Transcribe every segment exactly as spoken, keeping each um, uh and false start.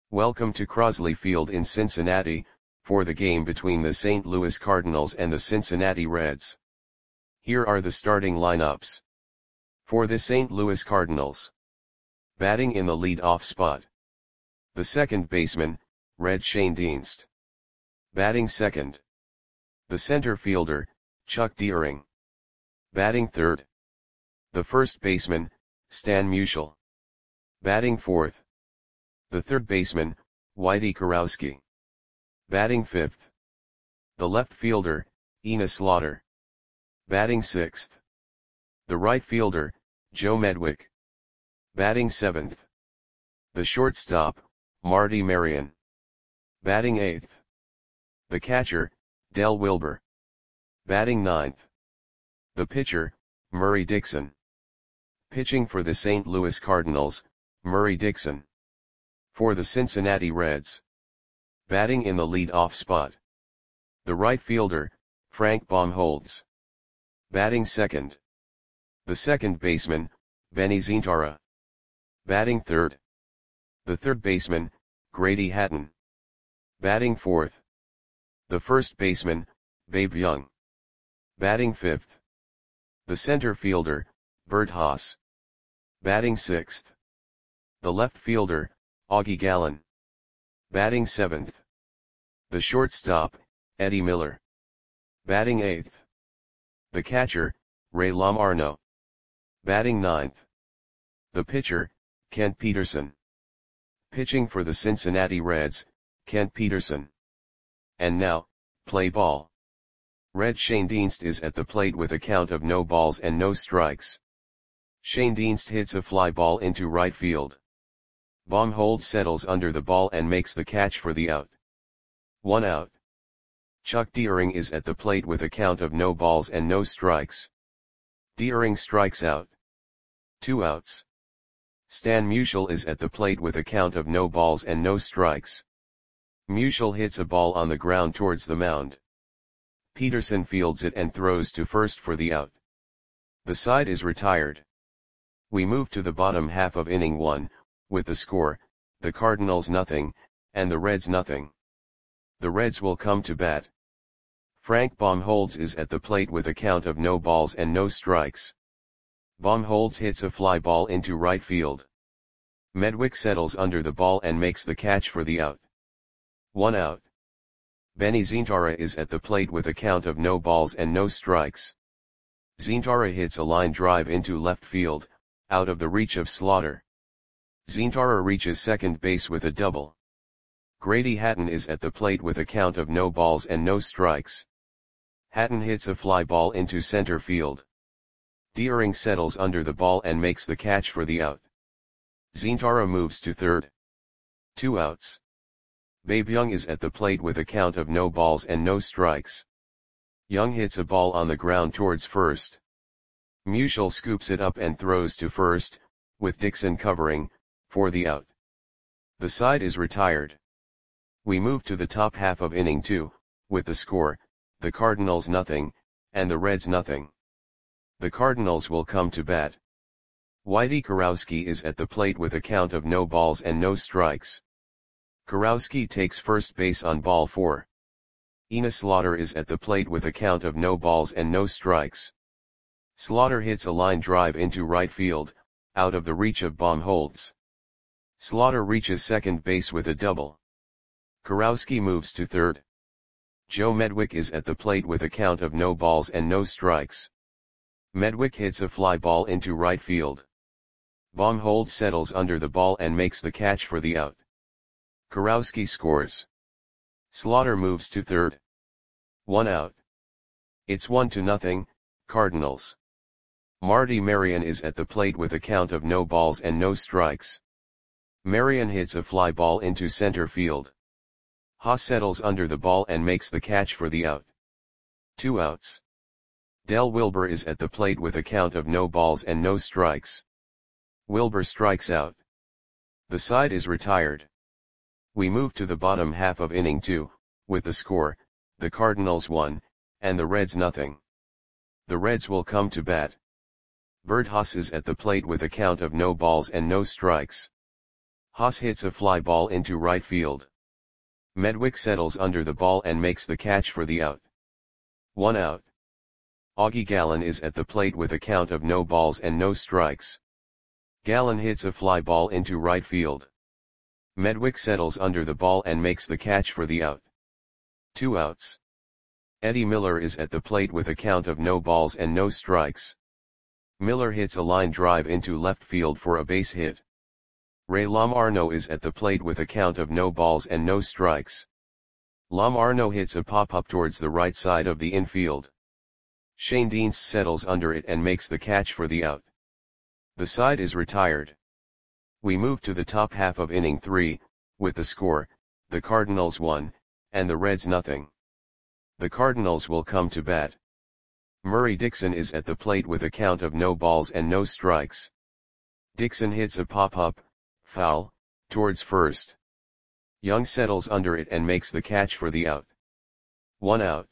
Welcome to Crosley Field in Cincinnati, for the game between the Saint Louis Cardinals and the Cincinnati Reds. Here are the starting lineups. For the Saint Louis Cardinals. Batting in the lead-off spot. The second baseman, Red Schoendienst. Batting second. The center fielder, Chuck Deering. Batting third. The first baseman, Stan Musial. Batting fourth. The third baseman, Whitey Kurowski. Batting fifth. The left fielder, Enos Slaughter. Batting sixth. The right fielder, Joe Medwick. Batting seventh. The shortstop, Marty Marion. Batting eighth. The catcher, Del Wilber. Batting ninth. The pitcher, Murray Dixon. Pitching for the Saint Louis Cardinals, Murray Dixon. For the Cincinnati Reds. Batting in the lead-off spot. The right fielder, Frank Baumholtz. Batting second. The second baseman, Benny Zintara. Batting third. The third baseman, Grady Hatton. Batting fourth. The first baseman, Babe Young. Batting fifth. The center fielder, Bert Haas. Batting sixth. The left fielder, Augie Gallen. Batting seventh. The shortstop, Eddie Miller. Batting eighth. The catcher, Ray Lamarno. Batting ninth. The pitcher, Kent Peterson. Pitching for the Cincinnati Reds, Kent Peterson. And now, play ball. Red Schoendienst is at the plate with a count of no balls and no strikes. Schoendienst hits a fly ball into right field. Baumholtz settles under the ball and makes the catch for the out. One out. Chuck Deering is at the plate with a count of no balls and no strikes. Deering strikes out. Two outs. Stan Musial is at the plate with a count of no balls and no strikes. Musial hits a ball on the ground towards the mound. Peterson fields it and throws to first for the out. The side is retired. We move to the bottom half of inning one, with the score, the Cardinals nothing, and the Reds nothing. The Reds will come to bat. Frank Baumholtz is at the plate with a count of no balls and no strikes. Baumholtz hits a fly ball into right field. Medwick settles under the ball and makes the catch for the out. One out. Benny Zintara is at the plate with a count of no balls and no strikes. Zintara hits a line drive into left field, out of the reach of Slaughter. Zintara reaches second base with a double. Grady Hatton is at the plate with a count of no balls and no strikes. Hatton hits a fly ball into center field. Deering settles under the ball and makes the catch for the out. Zintara moves to third. Two outs. Babe Young is at the plate with a count of no balls and no strikes. Young hits a ball on the ground towards first. Musial scoops it up and throws to first, with Dixon covering, for the out. The side is retired. We move to the top half of inning two, with the score, the Cardinals nothing, and the Reds nothing. The Cardinals will come to bat. Whitey Kurowski is at the plate with a count of no balls and no strikes. Kurowski takes first base on ball four. Enos Slaughter is at the plate with a count of no balls and no strikes. Slaughter hits a line drive into right field, out of the reach of Baumholtz. Slaughter reaches second base with a double. Kurowski moves to third. Joe Medwick is at the plate with a count of no balls and no strikes. Medwick hits a fly ball into right field. Baumholtz settles under the ball and makes the catch for the out. Kurowski scores. Slaughter moves to third. One out. It's one to nothing, Cardinals. Marty Marion is at the plate with a count of no balls and no strikes. Marion hits a fly ball into center field. Haas settles under the ball and makes the catch for the out. Two outs. Del Wilber is at the plate with a count of no balls and no strikes. Wilber strikes out. The side is retired. We move to the bottom half of inning two, with the score, the Cardinals one, and the Reds nothing. The Reds will come to bat. Bert Haas is at the plate with a count of no balls and no strikes. Haas hits a fly ball into right field. Medwick settles under the ball and makes the catch for the out. One out. Augie Gallen is at the plate with a count of no balls and no strikes. Gallen hits a fly ball into right field. Medwick settles under the ball and makes the catch for the out. Two outs. Eddie Miller is at the plate with a count of no balls and no strikes. Miller hits a line drive into left field for a base hit. Ray Lamarno is at the plate with a count of no balls and no strikes. Lamarno hits a pop-up towards the right side of the infield. Shane Dienst settles under it and makes the catch for the out. The side is retired. We move to the top half of inning three, with the score, the Cardinals one, and the Reds nothing. The Cardinals will come to bat. Murray Dixon is at the plate with a count of no balls and no strikes. Dixon hits a pop-up, foul, towards first. Young settles under it and makes the catch for the out. One out.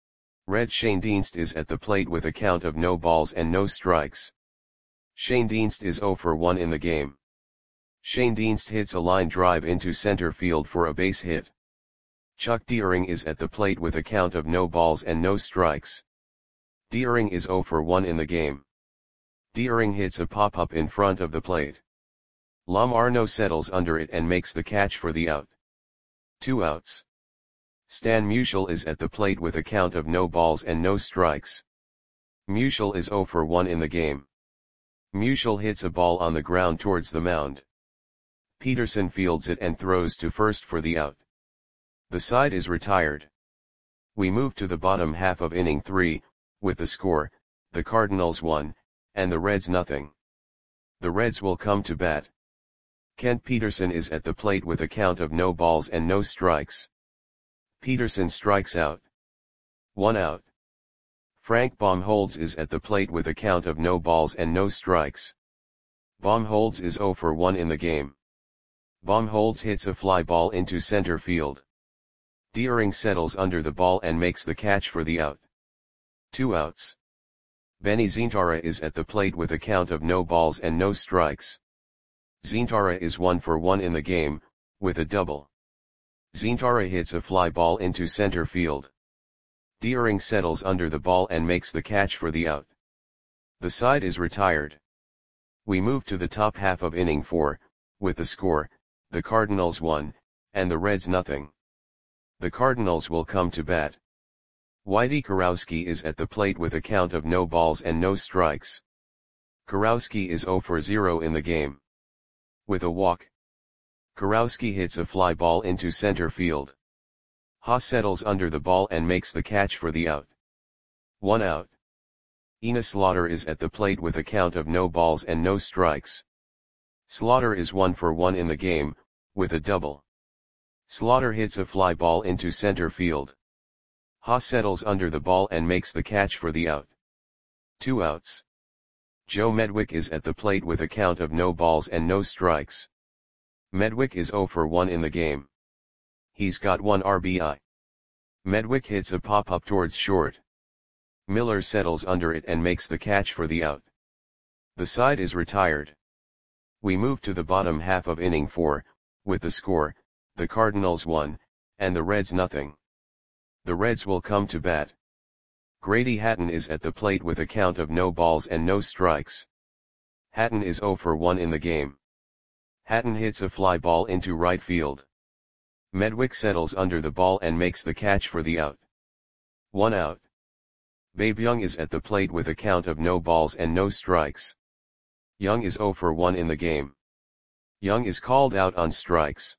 Red Shane Dienst is at the plate with a count of no balls and no strikes. Shane Dienst is zero for one in the game. Shane Dienst hits a line drive into center field for a base hit. Chuck Deering is at the plate with a count of no balls and no strikes. Deering is zero for one in the game. Deering hits a pop-up in front of the plate. Lamarno settles under it and makes the catch for the out. Two outs. Stan Musial is at the plate with a count of no balls and no strikes. Musial is zero for one in the game. Musial hits a ball on the ground towards the mound. Peterson fields it and throws to first for the out. The side is retired. We move to the bottom half of inning three, with the score, the Cardinals one, and the Reds nothing. The Reds will come to bat. Kent Peterson is at the plate with a count of no balls and no strikes. Peterson strikes out. One out. Frank Baumholtz is at the plate with a count of no balls and no strikes. Baumholtz is zero for one in the game. Baumholtz hits a fly ball into center field. Deering settles under the ball and makes the catch for the out. Two outs. Benny Zintara is at the plate with a count of no balls and no strikes. Zintara is one for one in the game, with a double. Zintara hits a fly ball into center field. Deering settles under the ball and makes the catch for the out. The side is retired. We move to the top half of inning four, with the score, the Cardinals one, and the Reds nothing. The Cardinals will come to bat. Whitey Kurowski is at the plate with a count of no balls and no strikes. Kurowski is zero for zero in the game. With a walk. Kurowski hits a fly ball into center field. Haas settles under the ball and makes the catch for the out. One out. Enos Slaughter is at the plate with a count of no balls and no strikes. Slaughter is one for one in the game, with a double. Slaughter hits a fly ball into center field. Haas settles under the ball and makes the catch for the out. Two outs. Joe Medwick is at the plate with a count of no balls and no strikes. Medwick is zero for one in the game. He's got one R B I. Medwick hits a pop-up towards short. Miller settles under it and makes the catch for the out. The side is retired. We move to the bottom half of inning four, with the score, the Cardinals one, and the Reds nothing. The Reds will come to bat. Grady Hatton is at the plate with a count of no balls and no strikes. Hatton is zero for one in the game. Hatton hits a fly ball into right field. Medwick settles under the ball and makes the catch for the out. One out. Babe Young is at the plate with a count of no balls and no strikes. Young is zero for one in the game. Young is called out on strikes.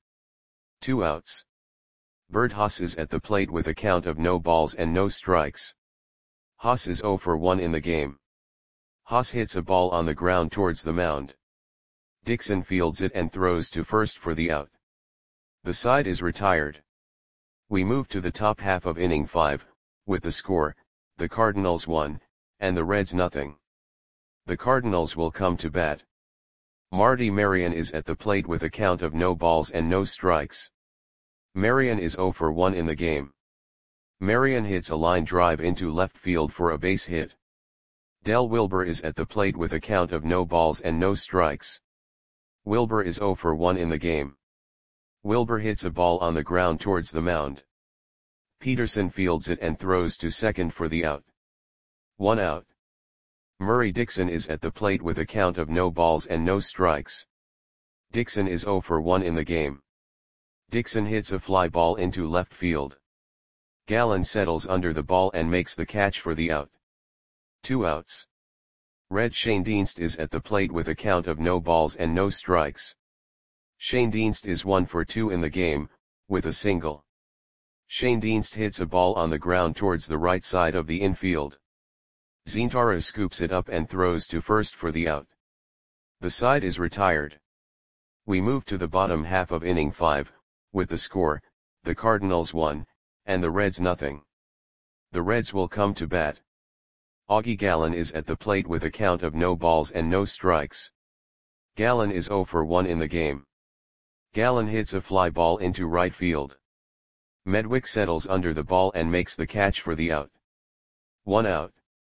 Two outs. Bert Haas is at the plate with a count of no balls and no strikes. Haas is zero for one in the game. Haas hits a ball on the ground towards the mound. Dixon fields it and throws to first for the out. The side is retired. We move to the top half of inning five, with the score, the Cardinals one, and the Reds nothing. The Cardinals will come to bat. Marty Marion is at the plate with a count of no balls and no strikes. Marion is zero for one in the game. Marion hits a line drive into left field for a base hit. Del Wilbur is at the plate with a count of no balls and no strikes. Wilbur is zero for one in the game. Wilbur hits a ball on the ground towards the mound. Peterson fields it and throws to second for the out. One out. Murray Dixon is at the plate with a count of no balls and no strikes. Dixon is zero for one in the game. Dixon hits a fly ball into left field. Gallen settles under the ball and makes the catch for the out. Two outs. Red Schoendienst is at the plate with a count of no balls and no strikes. Schoendienst is one for two in the game, with a single. Schoendienst hits a ball on the ground towards the right side of the infield. Zintara scoops it up and throws to first for the out. The side is retired. We move to the bottom half of inning five, with the score, the Cardinals one, and the Reds nothing. The Reds will come to bat. Augie Gallen is at the plate with a count of no balls and no strikes. Gallen is zero for one in the game. Gallen hits a fly ball into right field. Medwick settles under the ball and makes the catch for the out. One out.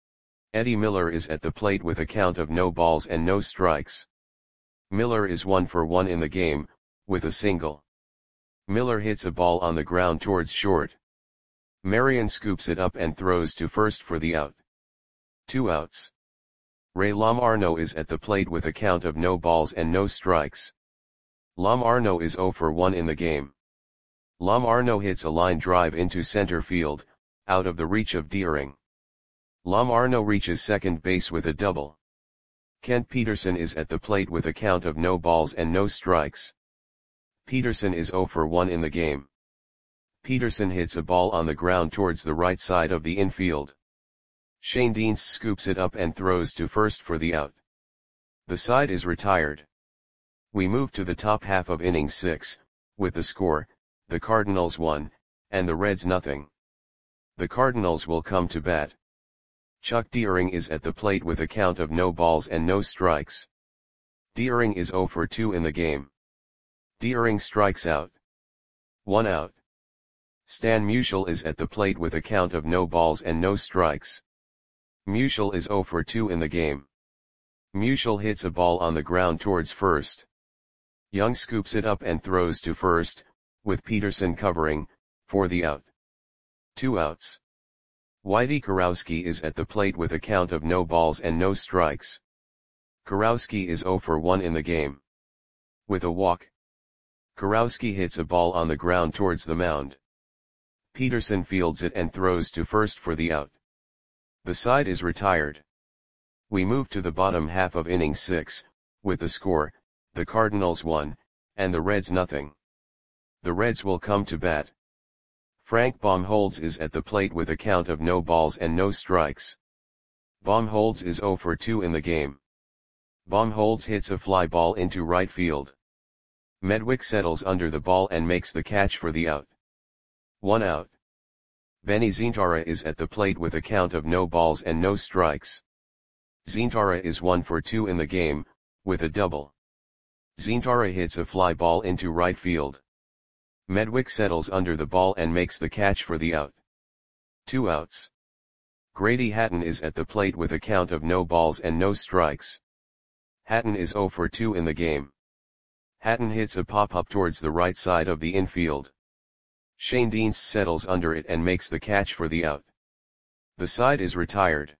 Eddie Miller is at the plate with a count of no balls and no strikes. Miller is one for one in the game, with a single. Miller hits a ball on the ground towards short. Marion scoops it up and throws to first for the out. Two outs. Ray Lamarno is at the plate with a count of no balls and no strikes. Lamarno is zero for one in the game. Lamarno hits a line drive into center field, out of the reach of Deering. Lamarno reaches second base with a double. Kent Peterson is at the plate with a count of no balls and no strikes. Peterson is zero for one in the game. Peterson hits a ball on the ground towards the right side of the infield. Schoendienst scoops it up and throws to first for the out. The side is retired. We move to the top half of inning six, with the score, the Cardinals one, and the Reds nothing. The Cardinals will come to bat. Chuck Deering is at the plate with a count of no balls and no strikes. Deering is zero for two in the game. Deering strikes out. One out. Stan Musial is at the plate with a count of no balls and no strikes. Musial is zero for two in the game. Musial hits a ball on the ground towards first. Young scoops it up and throws to first, with Peterson covering, for the out. Two outs. Whitey Kurowski is at the plate with a count of no balls and no strikes. Kurowski is zero for one in the game. With a walk. Kurowski hits a ball on the ground towards the mound. Peterson fields it and throws to first for the out. The side is retired. We move to the bottom half of inning six, with the score, the Cardinals one, and the Reds nothing. The Reds will come to bat. Frank Baumholtz is at the plate with a count of no balls and no strikes. Baumholtz is zero for two in the game. Baumholtz hits a fly ball into right field. Medwick settles under the ball and makes the catch for the out. One out. Benny Zintara is at the plate with a count of no balls and no strikes. Zintara is one for two in the game, with a double. Zintara hits a fly ball into right field. Medwick settles under the ball and makes the catch for the out. Two outs. Grady Hatton is at the plate with a count of no balls and no strikes. Hatton is zero for two in the game. Hatton hits a pop-up towards the right side of the infield. Schoendienst settles under it and makes the catch for the out. The side is retired.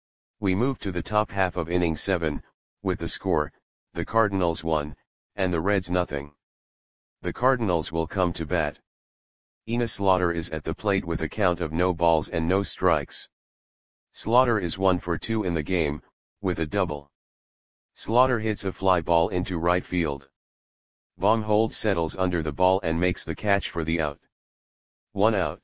We move to the top half of inning seven, with the score, the Cardinals one, and the Reds nothing. The Cardinals will come to bat. Enos Slaughter is at the plate with a count of no balls and no strikes. Slaughter is one for two in the game, with a double. Slaughter hits a fly ball into right field. Baumholtz settles under the ball and makes the catch for the out. One out.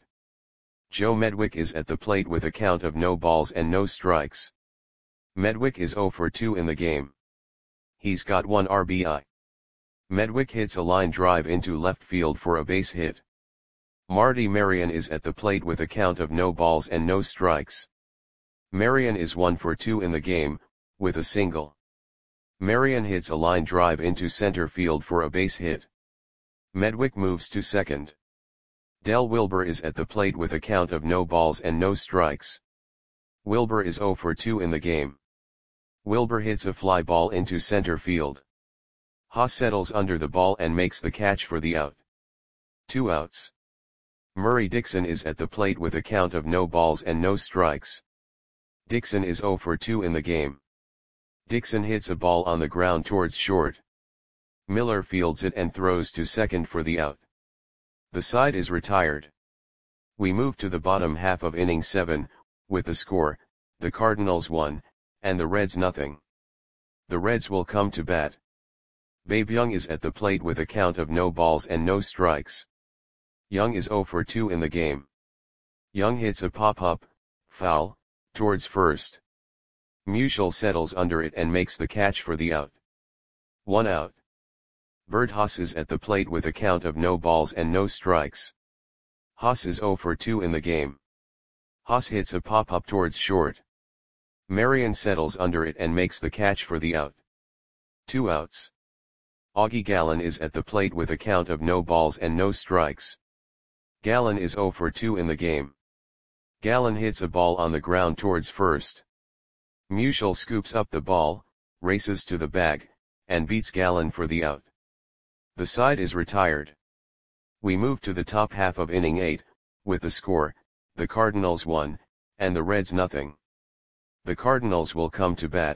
Joe Medwick is at the plate with a count of no balls and no strikes. Medwick is zero for two in the game. He's got one R B I. Medwick hits a line drive into left field for a base hit. Marty Marion is at the plate with a count of no balls and no strikes. Marion is one for two in the game, with a single. Marion hits a line drive into center field for a base hit. Medwick moves to second. Del Wilbur is at the plate with a count of no balls and no strikes. Wilbur is zero for two in the game. Wilbur hits a fly ball into center field. Haas settles under the ball and makes the catch for the out. Two outs. Murray Dixon is at the plate with a count of no balls and no strikes. Dixon is oh for two in the game. Dixon hits a ball on the ground towards short. Miller fields it and throws to second for the out. The side is retired. We move to the bottom half of inning seven, with the score, the Cardinals one, and the Reds nothing. The Reds will come to bat. Babe Young is at the plate with a count of no balls and no strikes. Young is oh for two in the game. Young hits a pop-up, foul, towards first. Musial settles under it and makes the catch for the out. One out. Bert Haas is at the plate with a count of no balls and no strikes. Haas is oh for two in the game. Haas hits a pop-up towards short. Marion settles under it and makes the catch for the out. Two outs. Augie Gallen is at the plate with a count of no balls and no strikes. Gallen is oh for two in the game. Gallen hits a ball on the ground towards first. Musial scoops up the ball, races to the bag, and beats Gallen for the out. The side is retired. We move to the top half of inning eight, with the score, the Cardinals one, and the Reds nothing. The Cardinals will come to bat.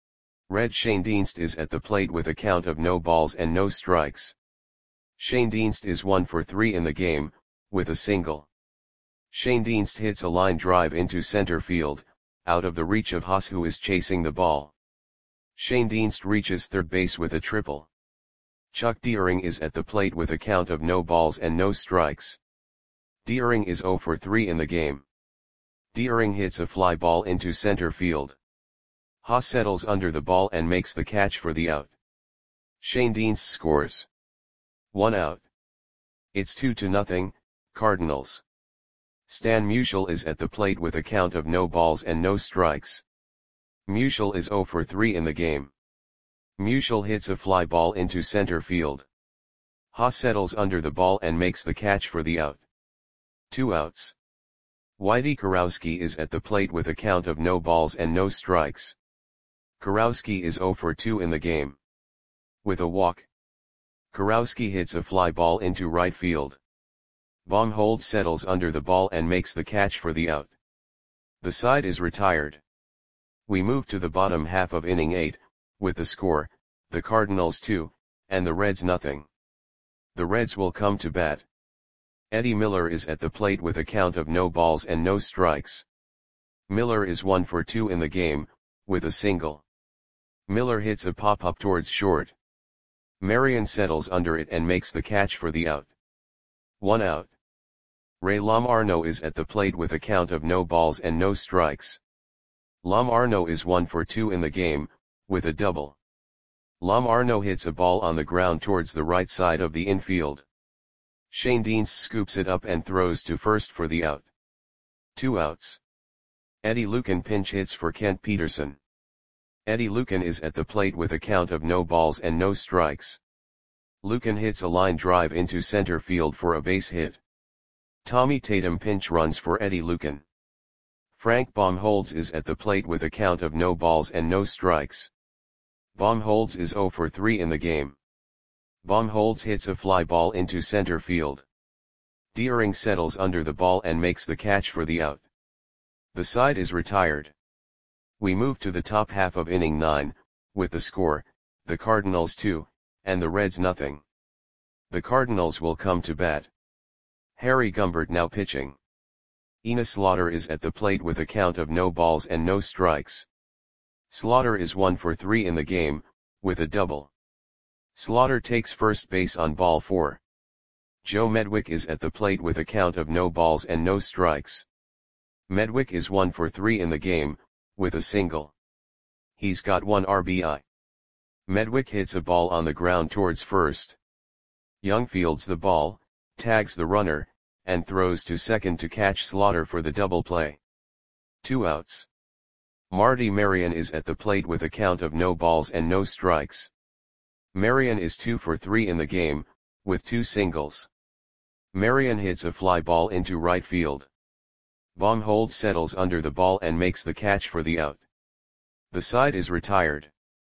Red Schoendienst is at the plate with a count of no balls and no strikes. Schoendienst is one for three in the game, with a single. Schoendienst hits a line drive into center field, out of the reach of Haas, who is chasing the ball. Schoendienst reaches third base with a triple. Chuck Deering is at the plate with a count of no balls and no strikes. Deering is oh for three in the game. Deering hits a fly ball into center field. Haas settles under the ball and makes the catch for the out. Schoendienst scores. One out. It's two to nothing, Cardinals. Stan Musial is at the plate with a count of no balls and no strikes. Musial is oh for three in the game. Musial hits a fly ball into center field. Haas settles under the ball and makes the catch for the out. Two outs. Whitey Kurowski is at the plate with a count of no balls and no strikes. Kurowski is oh for two in the game. With a walk. Kurowski hits a fly ball into right field. Baumholtz settles under the ball and makes the catch for the out. The side is retired. We move to the bottom half of inning eight, with the score, the Cardinals two, and the Reds nothing. The Reds will come to bat. Eddie Miller is at the plate with a count of no balls and no strikes. Miller is one for two in the game, with a single. Miller hits a pop-up towards short. Marion settles under it and makes the catch for the out. One out. Ray Lamarno is at the plate with a count of no balls and no strikes. Lamarno is one for two in the game, with a double. Lamarno hits a ball on the ground towards the right side of the infield. Schoendienst scoops it up and throws to first for the out. Two outs. Eddie Lucan pinch hits for Kent Peterson. Eddie Lucan is at the plate with a count of no balls and no strikes. Lucan hits a line drive into center field for a base hit. Tommy Tatum pinch runs for Eddie Lucan. Frank Baumholtz is at the plate with a count of no balls and no strikes. Baumholtz is oh for three in the game. Baumholtz hits a fly ball into center field. Deering settles under the ball and makes the catch for the out. The side is retired. We move to the top half of inning nine, with the score, the Cardinals two, and the Reds nothing. The Cardinals will come to bat. Harry Gumbert now pitching. Enos Slaughter is at the plate with a count of no balls and no strikes. Slaughter is one for three in the game, with a double. Slaughter takes first base on ball four. Joe Medwick is at the plate with a count of no balls and no strikes. Medwick is one for three in the game, with a single. He's got one R B I. Medwick hits a ball on the ground towards first. Young fields the ball, tags the runner, and throws to second to catch Slaughter for the double play. Two outs. Marty Marion is at the plate with a count of no balls and no strikes. Marion is two for three in the game, with two singles. Marion hits a fly ball into right field. Baumholtz settles under the ball and makes the catch for the out. The side is retired.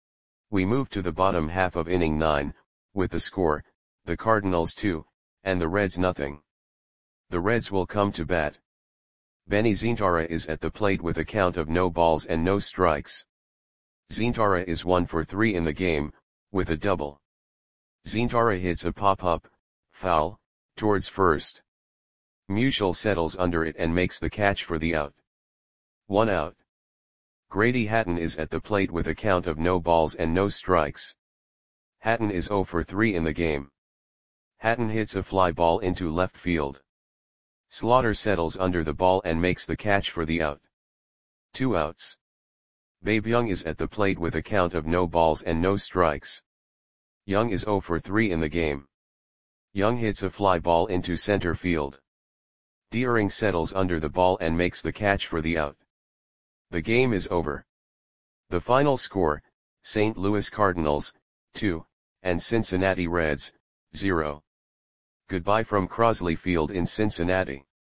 We move to the bottom half of inning nine, with the score, the Cardinals two, and the Reds nothing. The Reds will come to bat. Benny Zintara is at the plate with a count of no balls and no strikes. Zintara is one for three in the game, with a double. Zintara hits a pop-up, foul, towards first. Musial settles under it and makes the catch for the out. One out. Grady Hatton is at the plate with a count of no balls and no strikes. Hatton is zero for three in the game. Hatton hits a fly ball into left field. Slaughter settles under the ball and makes the catch for the out. Two outs. Babe Young is at the plate with a count of no balls and no strikes. Young is zero for three in the game. Young hits a fly ball into center field. Deering settles under the ball and makes the catch for the out. The game is over. The final score, Saint Louis Cardinals, two, and Cincinnati Reds, zero. Goodbye from Crosley Field in Cincinnati.